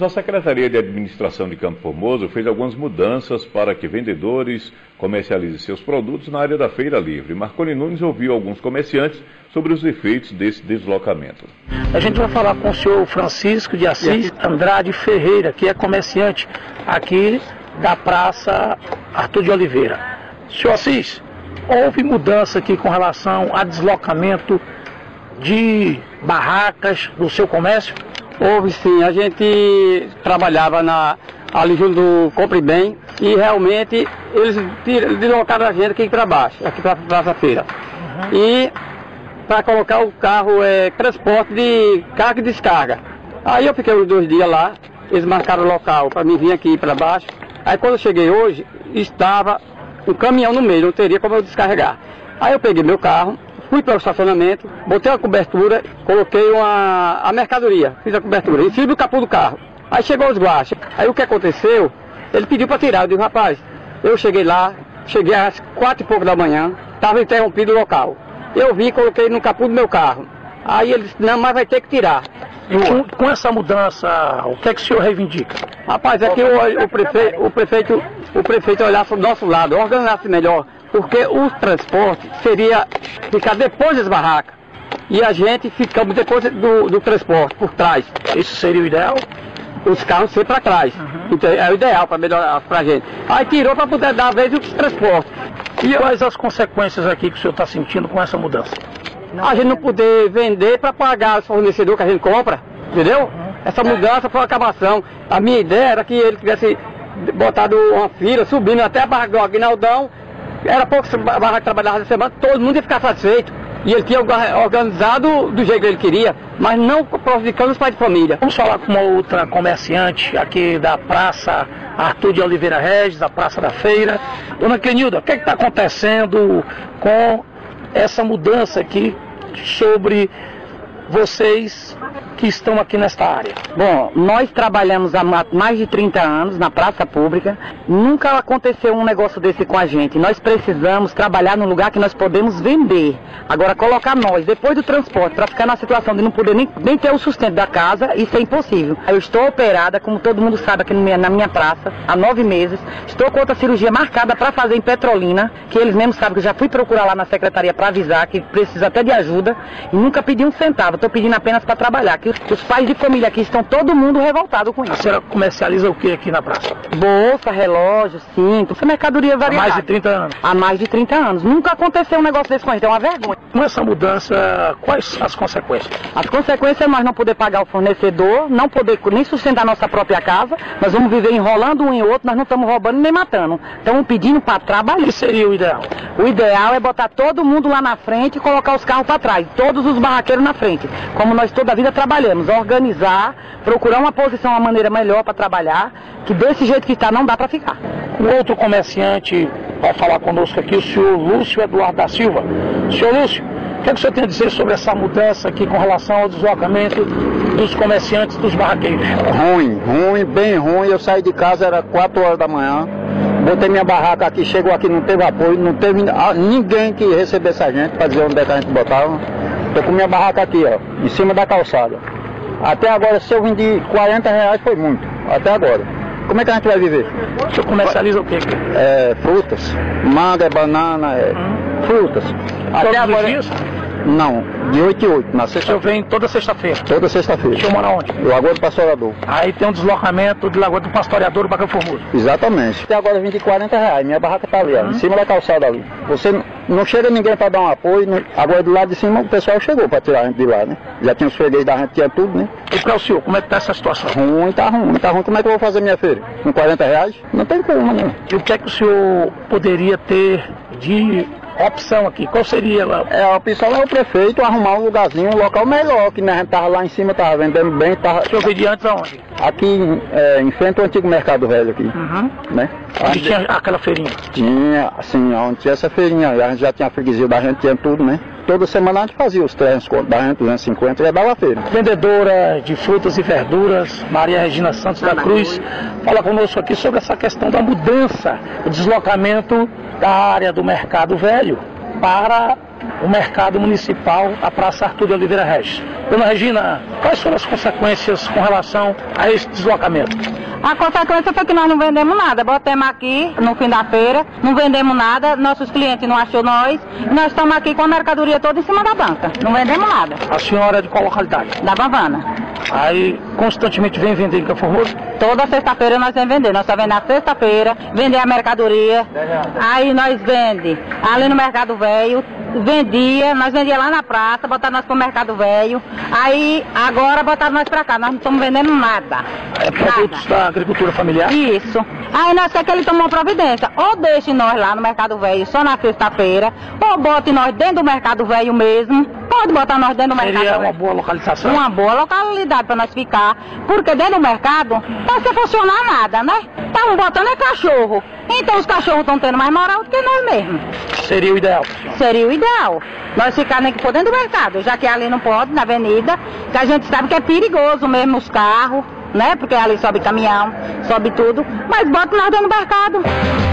a Secretaria de Administração de Campo Formoso fez algumas mudanças para que vendedores comercializem seus produtos na área da Feira Livre. Marconi Nunes ouviu alguns comerciantes sobre os efeitos desse deslocamento. A gente vai falar com o senhor Francisco de Assis Andrade Ferreira, que é comerciante aqui da Praça Arthur de Oliveira. Senhor Assis, houve mudança aqui com relação a deslocamento de barracas do seu comércio? Houve sim, a gente trabalhava ali junto do Compre Bem e realmente eles deslocaram a gente aqui para baixo, aqui para a Praça Feira. E para colocar o carro, transporte de carga e descarga. Aí eu fiquei uns 2 dias lá, eles marcaram o local para mim vir aqui para baixo. Aí quando eu cheguei hoje, estava um caminhão no meio, não teria como eu descarregar. Aí eu peguei meu carro, fui para o estacionamento, botei a cobertura, coloquei a mercadoria, fiz a cobertura, em cima do capô do carro. Aí chegou os guardas. Aí o que aconteceu? Ele pediu para tirar. Eu disse, rapaz, eu cheguei lá, cheguei às 4 e pouco da manhã, estava interrompido o local. Eu vi e coloquei no capô do meu carro. Aí ele disse, não, mas vai ter que tirar. E com essa mudança, o que é que o senhor reivindica? Rapaz, é que o prefeito olhasse do nosso lado, organizasse melhor, porque o transporte seria ficar depois das barracas. E a gente ficamos depois do transporte, por trás. Isso seria o ideal? Os carros sempre para trás. Então, é o ideal para melhorar para a gente. Aí tirou para poder dar a vez do transporte. E quais as consequências aqui que o senhor está sentindo com essa mudança? A gente não poder vender para pagar os fornecedores que a gente compra, entendeu? Essa mudança foi uma acabação. A minha ideia era que ele tivesse botado uma fila, subindo até a barraca do Aguinaldão. Era poucas barracas que trabalhavam essa semana, todo mundo ia ficar satisfeito. E ele tinha organizado do jeito que ele queria, mas não prejudicando os pais de família. Vamos falar com uma outra comerciante aqui da Praça Arthur de Oliveira Regis, a Praça da Feira. Dona Clenilda, o que está acontecendo com essa mudança aqui sobre vocês que estão aqui nesta área? Bom, nós trabalhamos há mais de 30 anos na praça pública, nunca aconteceu um negócio desse com a gente. Nós precisamos trabalhar num lugar que nós podemos vender. Agora, colocar nós, depois do transporte, para ficar na situação de não poder nem ter o sustento da casa, isso é impossível. Eu estou operada, como todo mundo sabe, aqui na minha praça, há 9 meses. Estou com outra cirurgia marcada para fazer em Petrolina, que eles mesmos sabem que eu já fui procurar lá na secretaria para avisar que precisa até de ajuda, e nunca pedi um centavo. Estou pedindo apenas para trabalhar. Que os pais de família aqui estão todo mundo revoltado com isso. A senhora comercializa o que aqui na praça? Bolsa, relógio, cinto, essa mercadoria variada. Há mais de 30 anos? Há mais de 30 anos. Nunca aconteceu um negócio desse com a gente, é uma vergonha. Com essa mudança, quais as consequências? As consequências é nós não poder pagar o fornecedor, não poder nem sustentar nossa própria casa, nós vamos viver enrolando um em outro, nós não estamos roubando nem matando. Estamos pedindo para trabalhar. O que seria o ideal? O ideal é botar todo mundo lá na frente e colocar os carros para trás, todos os barraqueiros na frente, como nós toda a vida trabalhamos, organizar, procurar uma posição, uma maneira melhor para trabalhar, que desse jeito que está não dá para ficar. Um outro comerciante vai falar conosco aqui, o senhor Lúcio Eduardo da Silva. Senhor Lúcio, o que é que o senhor tem a dizer sobre essa mudança aqui com relação ao deslocamento dos comerciantes, dos barraqueiros? Ruim, bem ruim. Eu saí de casa, era 4 horas da manhã, botei minha barraca aqui, chegou aqui, não teve apoio, não teve ninguém que recebesse a gente para dizer onde é que a gente botava. Estou com minha barraca aqui, ó, em cima da calçada. Até agora, se eu vendi R$40 foi muito, até agora. Como é que a gente vai viver? O senhor comercializa o quê? Frutas, manga, banana, frutas. Até agora, dias? Não, de 8 em 8, na sexta-feira. O senhor vem toda sexta-feira? Toda sexta-feira. O senhor mora onde? Lagoa do Pastoreador. Aí tem um deslocamento de Lagoa do Pastoreador para Campo Formoso. Exatamente. Até agora eu vendi R$40, minha barraca está ali, em cima da calçada ali. Você não chega ninguém para dar um apoio, agora do lado de cima o pessoal chegou para tirar a gente de lá, né? Já tinha os fregueses da gente, tinha tudo, né? E para o senhor, como é que está essa situação? Ruim, tá ruim. Como é que eu vou fazer minha feira? Com R$40? Não tem como, né? E o que é que o senhor poderia ter de opção aqui? Qual seria lá? A opção é o prefeito arrumar um lugarzinho, um local melhor, que a gente tava lá em cima, tava vendendo bem, tava... O senhor vendia antes aonde? Aqui, em frente ao antigo Mercado Velho aqui, né? Onde tinha aquela feirinha? Tinha, assim, onde tinha essa feirinha, a gente já tinha a freguesia da gente, tinha tudo, né? Toda semana a gente fazia os 300 contos da gente, 250, e ia dar a feira. Vendedora de frutas e verduras, Maria Regina Santos da Cruz, fala conosco aqui sobre essa questão da mudança, o deslocamento da área do Mercado Velho para o mercado municipal, a Praça Arthur de Oliveira Regis. Dona Regina, quais foram as consequências com relação a esse deslocamento? A consequência foi que nós não vendemos nada. Botamos aqui no fim da feira, não vendemos nada, nossos clientes não achou nós, e nós estamos aqui com a mercadoria toda em cima da banca. Não vendemos nada. A senhora é de qual localidade? Da Bavana. Aí constantemente vem vender em Campo Formoso? Toda sexta-feira nós vamos vender. Nós só vendemos na sexta-feira, vender a mercadoria. Aí nós vendemos ali no Mercado Velho, nós vendia lá na praça, botaram nós pro Mercado Velho. Aí agora botaram nós pra cá, nós não estamos vendendo nada. É produtos da agricultura familiar? Isso. Aí nós queremos que ele tome uma providência. Ou deixe nós lá no Mercado Velho só na sexta-feira, ou bote nós dentro do Mercado Velho mesmo. Pode botar nós dentro do Mercado Velho. Seria uma boa localização? Uma boa localidade para nós ficar. Porque dentro do mercado tá sem funcionar nada, né? Estavam botando é cachorro. Então os cachorros estão tendo mais moral do que nós mesmos. Seria o ideal? Seria o ideal. Nós ficar nem que for dentro do mercado, já que ali não pode, na avenida, que a gente sabe que é perigoso mesmo os carros, né? Porque ali sobe caminhão, sobe tudo, mas bota nós dentro do mercado.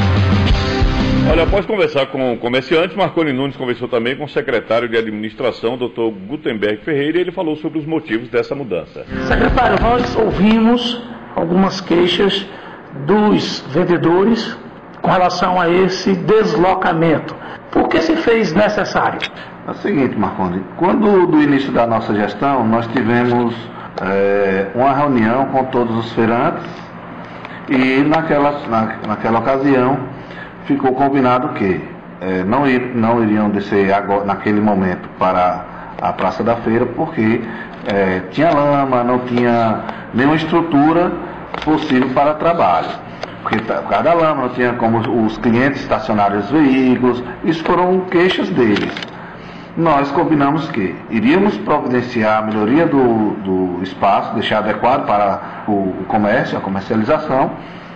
Olha, após conversar com comerciantes, Marconi Nunes conversou também com o secretário de administração, Dr. Gutenberg Ferreira, e ele falou sobre os motivos dessa mudança. Secretário, nós ouvimos algumas queixas dos vendedores com relação a esse deslocamento. Por que se fez necessário? É o seguinte, Marconi, quando do início da nossa gestão, nós tivemos uma reunião com todos os feirantes e naquela ocasião ficou combinado que não iriam descer agora, naquele momento para a Praça da Feira, porque tinha lama, não tinha nenhuma estrutura possível para trabalho. Porque por causa da lama, não tinha como os clientes estacionarem os veículos, isso foram queixas deles. Nós combinamos que iríamos providenciar a melhoria do espaço, deixar adequado para o comércio, a comercialização,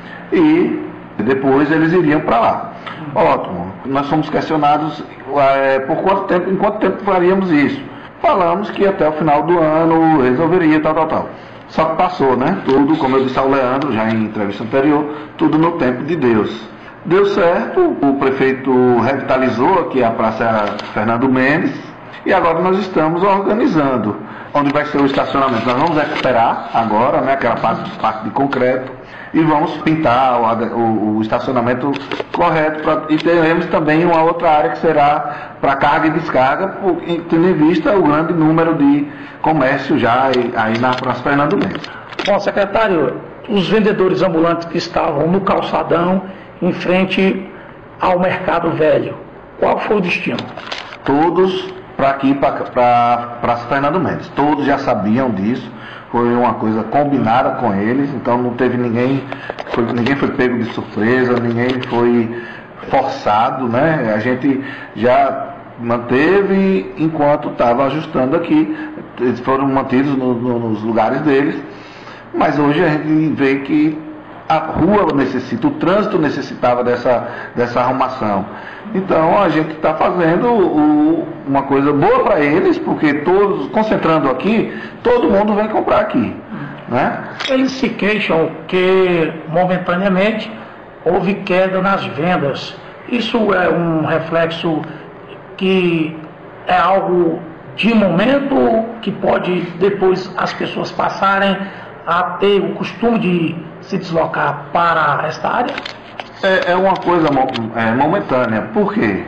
e depois eles iriam para lá. Ótimo. Nós fomos questionados por em quanto tempo faríamos isso. Falamos que até o final do ano resolveria tal. Só que passou, né? Tudo, como eu disse ao Leandro, já em entrevista anterior, tudo no tempo de Deus. Deu certo, o prefeito revitalizou aqui a Praça Fernando Mendes e agora nós estamos organizando onde vai ser o estacionamento. Nós vamos recuperar agora, né, aquela parte de concreto e vamos pintar o estacionamento correto e teremos também uma outra área que será para carga e descarga, tendo em vista o grande número de comércio já aí na Praça Fernando Mendes. Bom, secretário, os vendedores ambulantes que estavam no calçadão em frente ao Mercado Velho, qual foi o destino? Todos para aqui, para Praça Fernando Mendes. Todos já sabiam disso, foi uma coisa combinada com eles, então não teve ninguém foi pego de surpresa, ninguém foi forçado, né? A gente já manteve enquanto estava ajustando aqui, eles foram mantidos nos lugares deles, mas hoje a gente vê que a rua necessita, o trânsito necessitava dessa arrumação. Então a gente está fazendo uma coisa boa para eles, porque todos, concentrando aqui, todo mundo vem comprar aqui, né? Eles se queixam que momentaneamente houve queda nas vendas. Isso é um reflexo que é algo de momento, que pode depois as pessoas passarem a ter o costume de se deslocar para esta área? É uma coisa momentânea, porque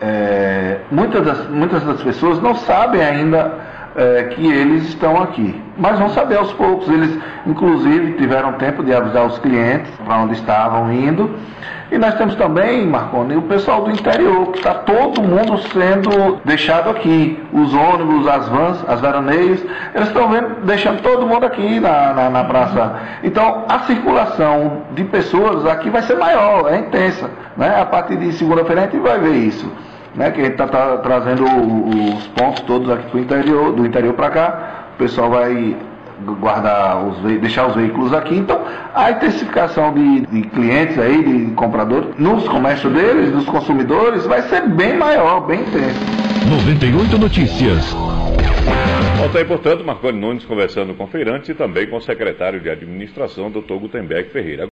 muitas das pessoas não sabem ainda que eles estão aqui, mas vão saber aos poucos. Eles, inclusive, tiveram tempo de avisar os clientes para onde estavam indo. E nós temos também, Marconi, o pessoal do interior, que está todo mundo sendo deixado aqui. Os ônibus, as vans, as veraneios, eles estão deixando todo mundo aqui na praça. Então, a circulação de pessoas aqui vai ser maior, é intensa, né? A partir de segunda-feira a gente vai ver isso, né? Que a gente está trazendo os pontos todos aqui do interior para cá. O pessoal vai deixar os veículos aqui. Então a intensificação de clientes aí, de compradores, nos comércios deles, dos consumidores, vai ser bem maior, bem intenso. 98 Notícias. Volta aí, portanto, Marconi Nunes conversando com feirantes e também com o secretário de administração, Dr. Gutenberg Ferreira.